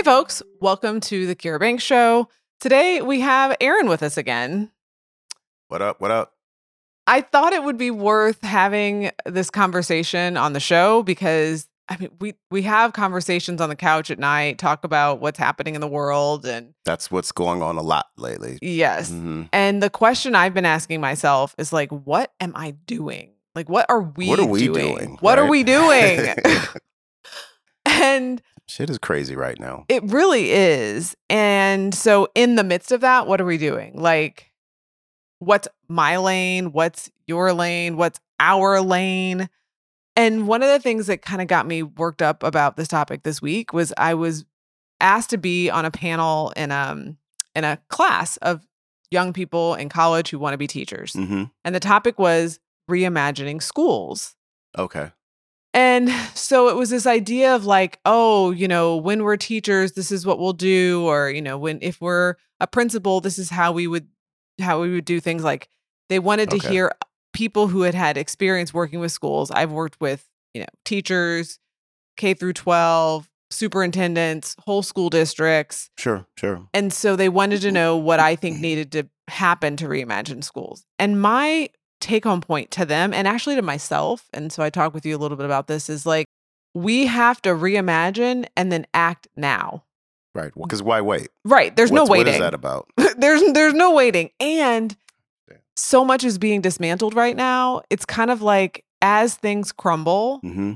folks. Welcome to the Kira Banks Show. Today we have Aaron with us again. What up? What up? I thought it would be worth having this conversation on the show because we have conversations on the couch at night, talk about what's happening in the world, and That's what's going on a lot lately. yes. Mm-hmm. And the question I've been asking myself is like, what am I doing? Like, what are we doing? What are we doing? And shit is crazy right now. it really is. And so in the midst of that, what are we doing? Like, what's my lane? What's your lane? What's our lane? And one of the things that kind of got me worked up about this topic this week was I was asked to be on a panel in a class of young people in college who want to be teachers. Mm-hmm. And the topic was reimagining schools. Okay. And so it was this idea of like, oh, when we're teachers, this is what we'll do. Or, if we're a principal, this is how we would do things. Like they wanted to Okay. hear people who had experience working with schools. I've worked with, teachers, K through 12, superintendents, whole school districts. Sure. And so they wanted to know what I think needed to happen to reimagine schools. And my take home point to them and actually to myself, and so I talk with you a little bit about this, is like, we have to reimagine and then act now. Right. Well, because why wait? Right. There's no waiting. What is that about? There's no waiting. And so much is being dismantled right now. It's kind of like as things crumble Mm-hmm.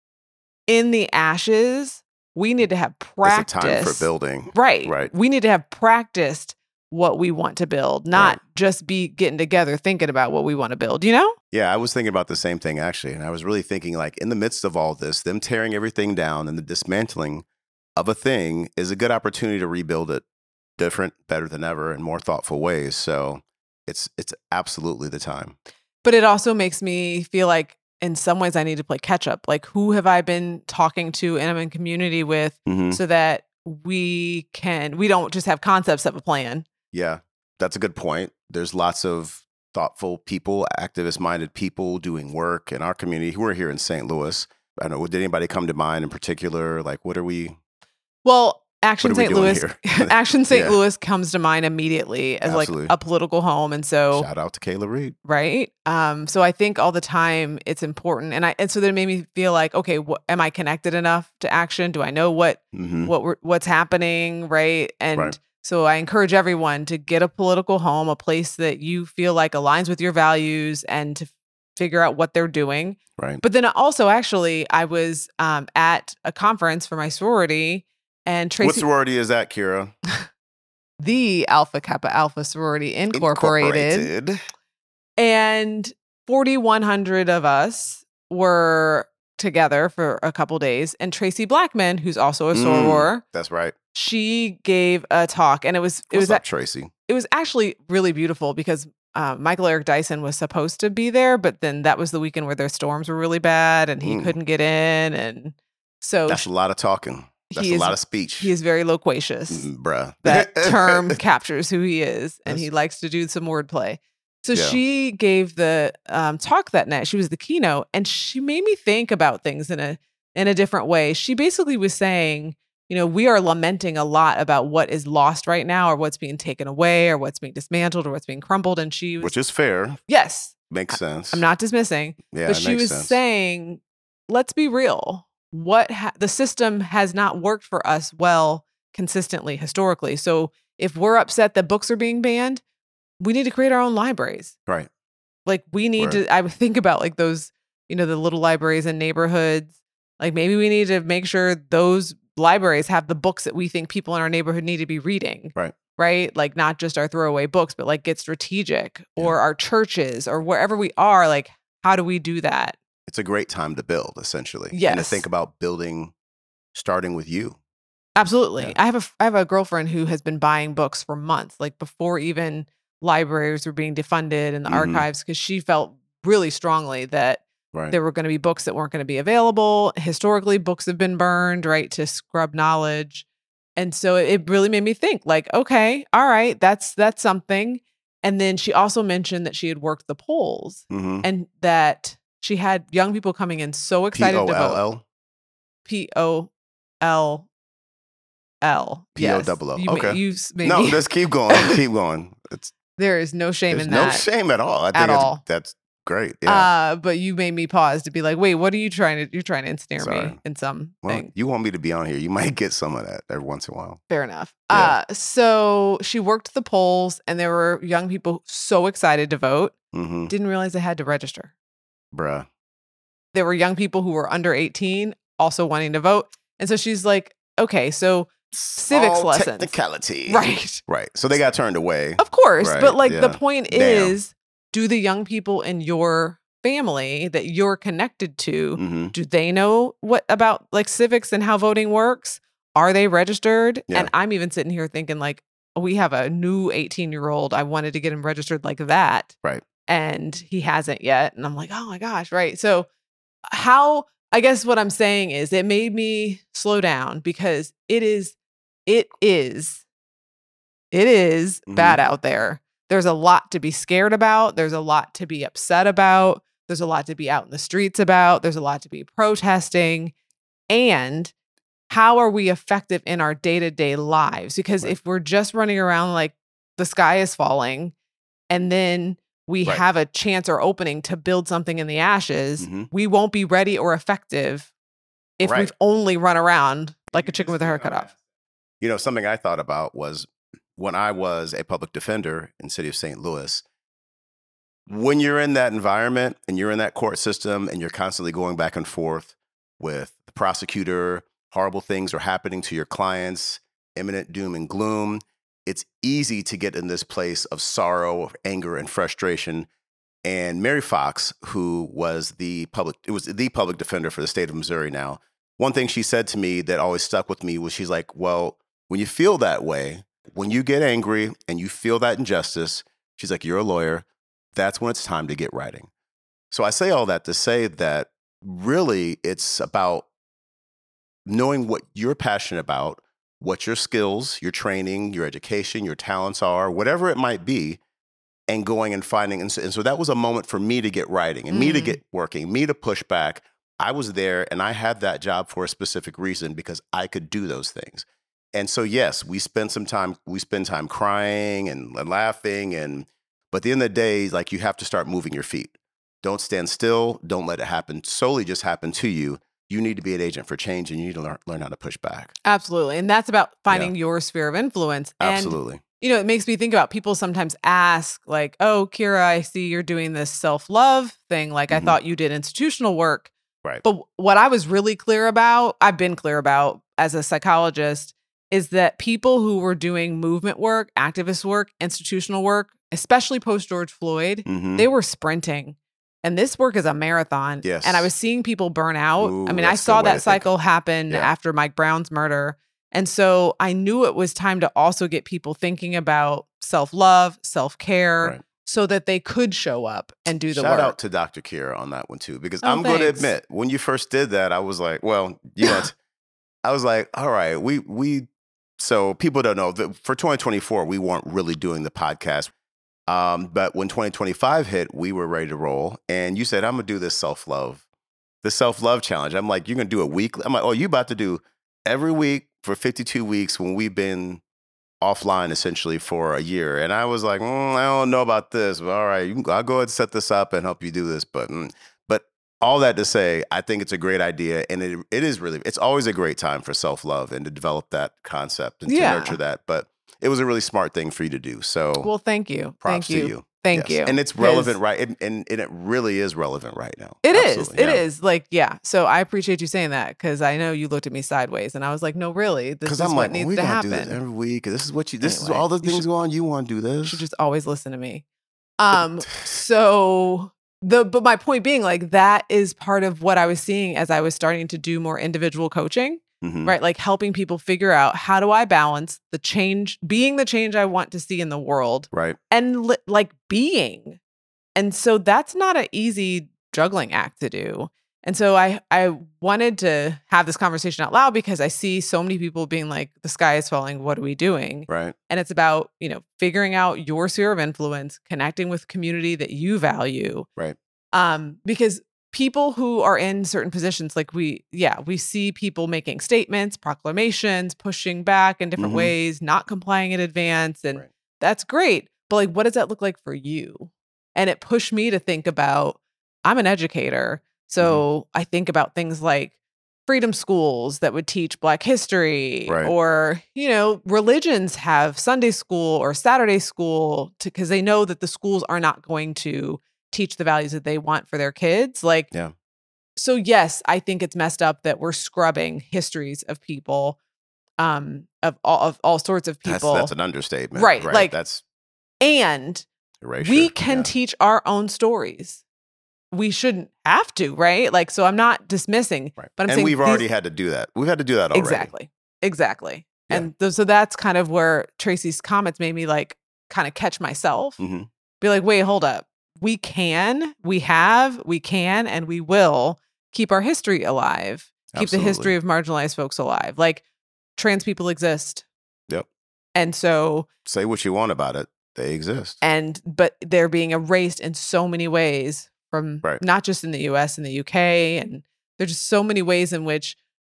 in the ashes, we need to have practice. It's a time for building. Right. We need to have practiced what we want to build, not just be getting together thinking about what we want to build, Yeah, I was thinking about the same thing actually. And I was really thinking like in the midst of all this, them tearing everything down and the dismantling of a thing is a good opportunity to rebuild it different, better than ever, in more thoughtful ways. So it's absolutely the time. But it also makes me feel like in some ways I need to play catch up. Like who have I been talking to and I'm in community with Mhm. so that we don't just have concepts of a plan. Yeah, that's a good point. There's lots of thoughtful people, activist-minded people doing work in our community who are here in St. Louis. I don't know, did anybody come to mind in particular? Like, what are we? Well, Action What are we St. doing Louis, here? Action St. Yeah. Louis comes to mind immediately as Absolutely. like a political home, and so Shout out to Kayla Reed. right. So I think all the time it's important, and so that it made me feel like, okay, am I connected enough to Action? Do I know Mhm. what's happening, right? And Right. so I encourage everyone to get a political home, a place that you feel like aligns with your values, and to figure out what they're doing. Right. But then also, actually, I was at a conference for my sorority, and What Tracy, sorority is that, Kira? the Alpha Kappa Alpha Sorority Incorporated. And 4,100 of us were together for a couple days. And Tracy Blackman, who's also a soror, That's right. she gave a talk, and it was What's up, Tracy? it was actually really beautiful because Michael Eric Dyson was supposed to be there, but then that was the weekend where their storms were really bad, and he couldn't get in, and so That's a lot of talking. That's a lot of speech. he is very loquacious. Bruh. That term captures who he is, and he Yes. likes to do some wordplay. So Yeah. she gave the talk that night. She was the keynote, and she made me think about things in a different way. She basically was saying, we are lamenting a lot about what is lost right now, or what's being taken away, or what's being dismantled, or what's being crumbled. And she was, Which is fair. yes, Makes sense. I'm not dismissing, Yeah, but it she makes was sense. saying, let's be real. The system has not worked for us well consistently historically. So if we're upset that books are being banned, we need to create our own libraries. Right. Like we need Word. to, I would think about like those, the little libraries in neighborhoods. Like maybe we need to make sure those libraries have the books that we think people in our neighborhood need to be reading. Right. Right. Like not just our throwaway books, but like get strategic, or our churches, or wherever we are. Like, how do we do that? It's a great time to build, essentially. And to Yes. think about building, starting with you. Absolutely. Yeah. I have a girlfriend who has been buying books for months, like before even libraries were being defunded and the Mhm. archives, because she felt really strongly that Right. there were going to be books that weren't going to be available. Historically, books have been burned, right, to scrub knowledge. And so it really made me think like, okay, all right, that's something. And then she also mentioned that she had worked the polls Mhm. and that she had young people coming in so excited to vote. POLL? POL. P-O-O-L. Yes. P-O-O-O. You Okay. maybe, No, just keep going. Keep going. there is no shame There's in no that shame at all. I at think all. that's great. Yeah. But you made me pause to be like, wait, what are you trying to? You're trying to ensnare Sorry. me in some Well, thing. you want me to be on here. You might get some of that every once in a while. Fair enough. Yeah. So she worked the polls, and there were young people so excited to vote. Mm-hmm. Didn't realize they had to register. Bruh. There were young people who were under 18 also wanting to vote. And so she's like, okay, so civics All lessons. technicality. Right. Right. So they got turned away. Of course. Right, But like yeah. the point Damn. is, do the young people in your family that you're connected to, Mm-hmm. do they know what about like civics and how voting works? Are they registered? Yeah. And I'm even sitting here thinking like, we have a new 18-year-old. I wanted to get him registered like that. Right. And he hasn't yet. And I'm like, oh my gosh. Right. So I guess what I'm saying is it made me slow down because it is Mm-hmm. bad out there. There's a lot to be scared about. There's a lot to be upset about. There's a lot to be out in the streets about. There's a lot to be protesting. And how are we effective in our day-to-day lives? Because Right. if we're just running around like the sky is falling and then we Right. have a chance or opening to build something in the ashes, Mhm. we won't be ready or effective if Right. we've only run around like a chicken with a hair cut off. You know, something I thought about was when I was a public defender in the city of St. Louis, when you're in that environment and you're in that court system and you're constantly going back and forth with the prosecutor, horrible things are happening to your clients, imminent doom and gloom, it's easy to get in this place of sorrow, anger, and frustration. And Mary Fox, who was the public defender for the state of Missouri now, one thing she said to me that always stuck with me was she's like, well, when you feel that way, when you get angry and you feel that injustice, she's like, you're a lawyer. That's when it's time to get writing. So I say all that to say that really it's about knowing what you're passionate about, what your skills, your training, your education, your talents are, whatever it might be, and going and finding. And so that was a moment for me to get writing and me to get working, me to push back. I was there and I had that job for a specific reason because I could do those things. And so, yes, we spend time crying and laughing. But at the end of the day, like, you have to start moving your feet. Don't stand still. Don't let it happen solely just happen to you. You need to be an agent for change and you need to learn how to push back. Absolutely. And that's about finding your sphere of influence. Absolutely. And, you know, it makes me think about people sometimes ask like, oh, Kira, I see you're doing this self-love thing. Like, I thought you did institutional work. Right. But what I was really clear about, I've been clear about as a psychologist, is that people who were doing movement work, activist work, institutional work, especially post George Floyd, they were sprinting. And this work is a marathon. Yes. And I was seeing people burn out. Ooh, I mean, I that's a saw good way that to think. cycle happen after Mike Brown's murder. And so I knew it was time to also get people thinking about self-love, self-care, Right. so that they could show up and do the Shout work. out to Dr. Kira on that one too, because Oh, I'm going to thanks. admit, when you first did that, I was like, well, you know, I was like, all right, so people don't know that for 2024, we weren't really doing the podcast. But when 2025 hit, we were ready to roll. And you said, I'm going to do this self-love challenge. I'm like, you're going to do it weekly? I'm like, oh, you about to do every week for 52 weeks when we've been offline essentially for a year. And I was like, I don't know about this, but all right, I'll go ahead and set this up and help you do this. But all that to say, I think it's a great idea. And it is really, it's always a great time for self-love and to develop that concept and to nurture that. But it was a really smart thing for you to do. So Well, thank you. props Thank to you. you. Thank Yes. you. And it's relevant, right? And it really is relevant right now. It is. Absolutely, It yeah. is. Like, yeah. So I appreciate you saying that because I know you looked at me sideways and I was like, no, really, this is I'm what like, needs we to gotta do this happen. every week. This is what this is Anyway, all the you things should- go on. You want to do You this? should just always listen to me. But my point being, like, that is part of what I was seeing as I was starting to do more individual coaching, Mhm. right? Like helping people figure out, how do I balance the change, being the change I want to see in the world, Right. and like being. And so that's not an easy juggling act to do. And so I wanted to have this conversation out loud because I see so many people being like, the sky is falling. What are we doing? Right. And it's about, figuring out your sphere of influence, connecting with community that you value. Right. Because people who are in certain positions, like we see people making statements, proclamations, pushing back in different ways, not complying in advance. And that's great. But like, what does that look like for you? And it pushed me to think about, I'm an educator. So I think about things like freedom schools that would teach Black history, or, religions have Sunday school or Saturday school because they know that the schools are not going to teach the values that they want for their kids. So yes, I think it's messed up that we're scrubbing histories of people, of all sorts of people. That's an understatement. Right. Like that's and erasure. We can teach our own stories. We shouldn't have to, right? Like, so I'm not dismissing, but I'm saying we've already had to do that. We've had to do that already. Exactly. Yeah. And so that's kind of where Tracy's comments made me like kind of catch myself. Be like, wait, hold up. We can, and we will keep our history alive. Keep the history of marginalized folks alive. Like, trans people exist. Yep. And so say what you want about it. They exist. But they're being erased in so many ways from not just in the US and the UK. And there's just so many ways in which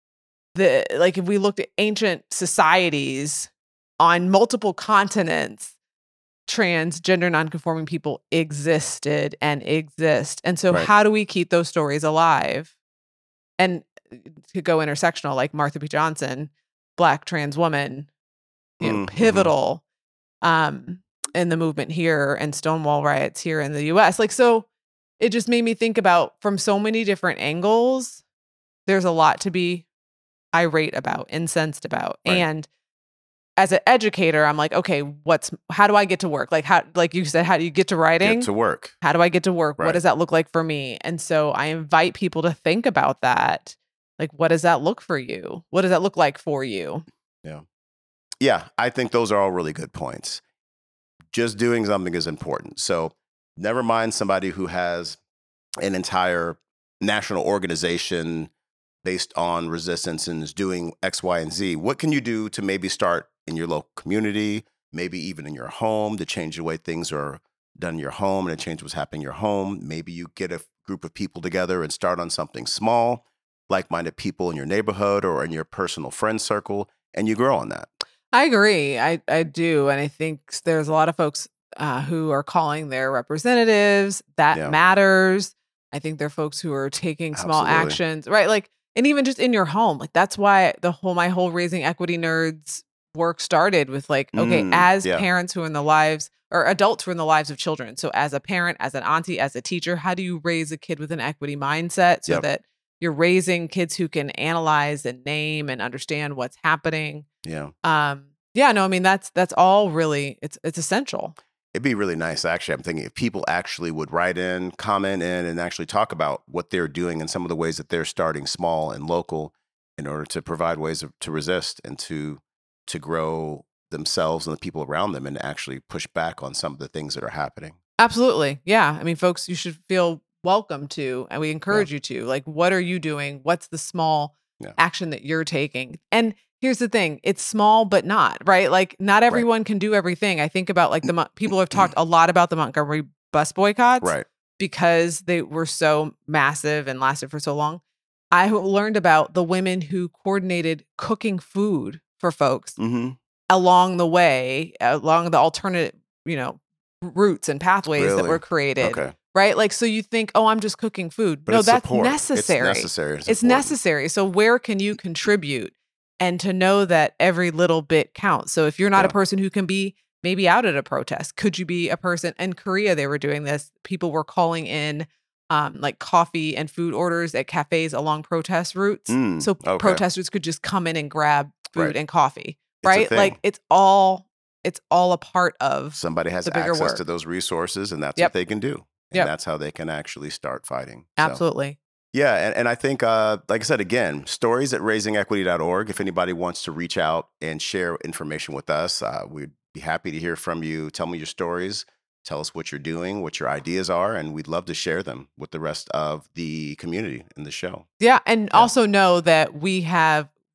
if we looked at ancient societies on multiple continents, transgender nonconforming people existed and exist. And so how do we keep those stories alive? And to go intersectional, like Martha P. Johnson, Black trans woman, pivotal in the movement here, and Stonewall riots here in the US. Like, so it just made me think about, from so many different angles, there's a lot to be irate about, incensed about. And as an educator, I'm like, okay, how do I get to work? Like, like you said, how do you get to writing? Get to work. How do I get to work? What does that look like for me? And so I invite people to think about that. Like, what does that look for you? What does that look like for you? Yeah. Yeah, I think those are all really good points. Just doing something is important. So never mind somebody who has an entire national organization based on resistance and is doing X, Y, and Z. What can you do to maybe start in your local community, maybe even in your home, to change the way things are done in your home and to change what's happening in your home? Maybe you get a group of people together and start on something small, like-minded people in your neighborhood or in your personal friend circle, and you grow on that. I agree. I do. And I think there's a lot of folks who are calling their representatives. That matters. I think there are folks who are taking small actions, right? Like, and even just in your home, like that's why my whole Raising Equity Nerds work started with like, okay, as parents who are in the lives, or adults who are in the lives of children. So as a parent, as an auntie, as a teacher, how do you raise a kid with an equity mindset so that you're raising kids who can analyze and name and understand what's happening? No, I mean, that's all really, it's essential. It'd be really nice, actually. I'm thinking if people actually would write in, comment in, and actually talk about what they're doing and some of the ways that they're starting small and local in order to provide ways to resist and to grow themselves and the people around them and actually push back on some of the things that are happening. Absolutely. Yeah. I mean, folks, you should feel welcome to, and we encourage you to, like, what are you doing? What's the small action that you're taking? And here's the thing, it's small, but not, right? Like, not everyone can do everything. I think about like people have talked a lot about the Montgomery bus boycotts, because they were so massive and lasted for so long. I learned about the women who coordinated cooking food for folks along the way, along the alternate, routes and pathways that were created. Right? Like, so you think, oh, I'm just cooking food. But no, that's support. necessary. It's necessary. It's necessary. So where can you contribute? And to know that every little bit counts. So if you're not a person who can be maybe out at a protest, could you be a person? In Korea, they were doing this. People were calling in like coffee and food orders at cafes along protest routes. So protesters could just come in and grab food and coffee. Right? Like, it's all a part of somebody has access to those resources, and that's what they can do. And that's how they can actually start fighting. Absolutely. Yeah. And I think, like I said, again, stories at raisingequity.org. If anybody wants to reach out and share information with us, we'd be happy to hear from you. Tell me your stories. Tell us what you're doing, what your ideas are, and we'd love to share them with the rest of the community in the show. Yeah. And also know that we have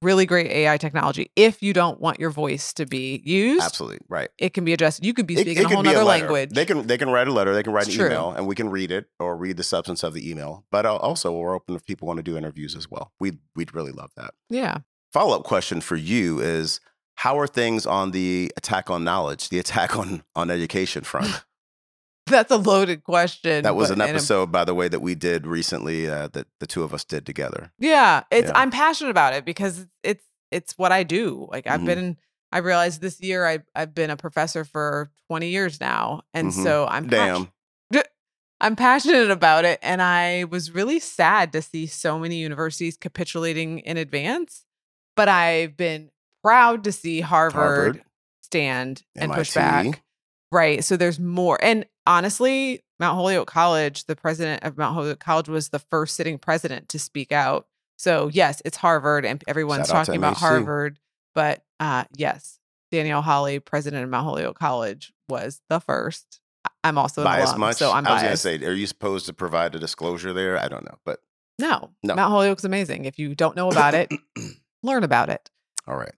really great AI technology. If you don't want your voice to be used, Absolutely. Right. it can be adjusted. You could be speaking It a could whole be a nother letter. language. They can write a letter. They can write It's an true. email, and we can read it or read the substance of the email. But also, we're open if people want to do interviews as well. We'd really love that. Yeah. Follow-up question for you is, how are things on the attack on knowledge, the attack on education front? That's a loaded question. That was but- an episode, by the way, that we did recently that the two of us did together. Yeah, Yeah. I'm passionate about it because it's what I do. Like Mhm. I realized this year I've been a professor for 20 years now, and Mhm. so I'm Damn. I'm passionate about it, and I was really sad to see so many universities capitulating in advance. But I've been proud to see Harvard stand and push MIT. back. Right. So there's more. And honestly, Mount Holyoke College, the president of Mount Holyoke College was the first sitting president to speak out. So yes, it's Harvard and everyone's Shout out to talking about MHC. Harvard. But yes, Danielle Hawley, president of Mount Holyoke College, was the first. I'm also an Biased alum, much? so I'm I was biased. going to say, are you supposed to provide a disclosure there? I don't know, but No, No. Mount Holyoke's amazing. If you don't know about it, learn about it. all right.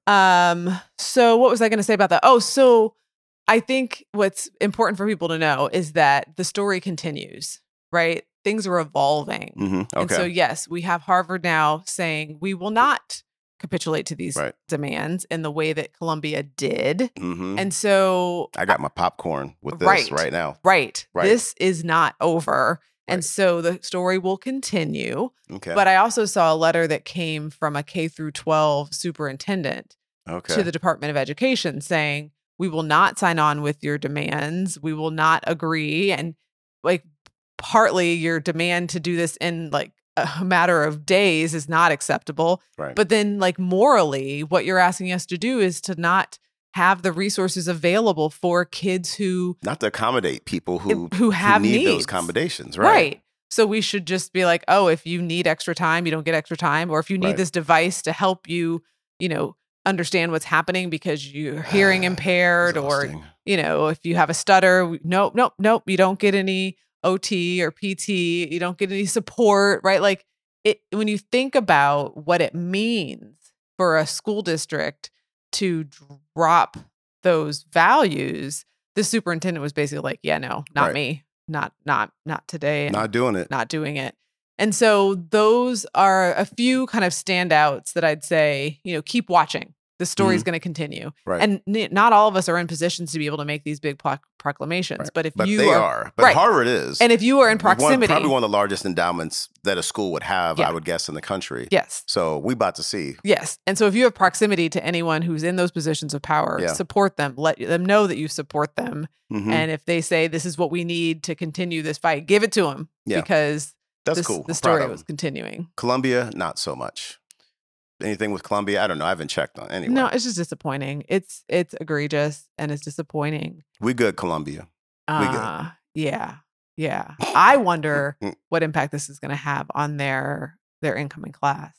So what was I going to say about that? Oh, so I think what's important for people to know is that the story continues, right? Things are evolving. Mm-hmm. Okay. And so, yes, we have Harvard now saying we will not capitulate to these Right. demands in the way that Columbia did. Mm-hmm. And so, I got my popcorn with this Right. right now. right, Right. this is not over. And Right. so the story will continue. Okay. But I also saw a letter that came from a K through 12 superintendent Okay. to the Department of Education saying, we will not sign on with your demands. We will not agree. And like partly your demand to do this in like a matter of days is not acceptable. Right. But then like morally, what you're asking us to do is to not have the resources available for kids who Not to accommodate people who have need those needs. accommodations. Right. Right. So we should just be like, oh, if you need extra time, you don't get extra time. Or if you need Right. this device to help you, understand what's happening because you're hearing impaired, or, Exhausting. if you have a stutter, nope. You don't get any OT or PT. You don't get any support, right? Like when you think about what it means for a school district to drop those values, the superintendent was basically like, yeah, no, not Right. me. Not today. And Not doing it. not doing it. And so those are a few kind of standouts that I'd say, keep watching. The story's going to continue. Right. And not all of us are in positions to be able to make these big proclamations. Right. But if But you they are, are. But right. Harvard is. and if you are in proximity, Probably one of the largest endowments that a school would have, Yeah. I would guess, in the country. yes. So we about to see. Yes. And so if you have proximity to anyone who's in those positions of power, Yeah. support them, let them know that you support them. Mhm. And if they say this is what we need to continue this fight, give it to them Yeah. because That's this, cool. the I'm proud story of was them. continuing. Columbia, not so much. Anything with Columbia? I don't know. I haven't checked on anyway. No, it's just disappointing. It's egregious and it's disappointing. We good, Columbia. good. Yeah. I wonder what impact this is going to have on their incoming class.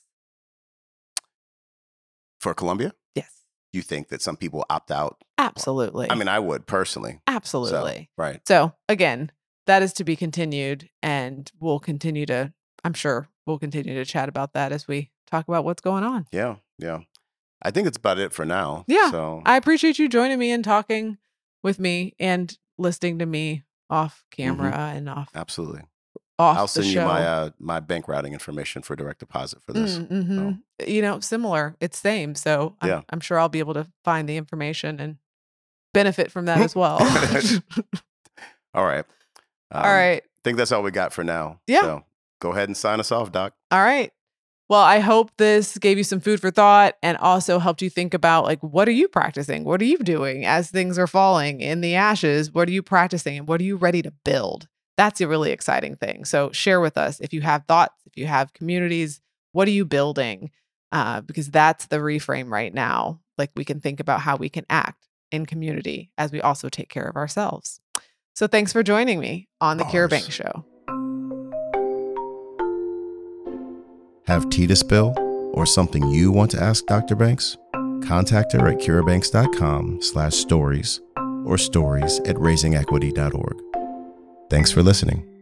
For Columbia? Yes, You think that some people opt out? absolutely. I mean, I would personally. absolutely. So, right. So again, that is to be continued, and we'll continue to. I'm sure we'll continue to chat about that as we talk about what's going on. Yeah. I think it's about it for now. Yeah. So I appreciate you joining me and talking with me and listening to me off camera and off absolutely. off I'll the send you show. my bank routing information for direct deposit for this. Similar. It's same. So Yeah. I'm sure I'll be able to find the information and benefit from that as well. All right. All right. I think that's all we got for now. Yeah. So go ahead and sign us off, Doc. All right. Well, I hope this gave you some food for thought and also helped you think about like, what are you practicing? What are you doing as things are falling in the ashes? What are you practicing and what are you ready to build? That's a really exciting thing. So share with us if you have thoughts, if you have communities, what are you building? Because that's the reframe right now. Like we can think about how we can act in community as we also take care of ourselves. So thanks for joining me on the Kira Banks Show. Have tea to spill or something you want to ask Dr. Banks? Contact her at kirabanks.com/stories or stories@raisingequity.org. Thanks for listening.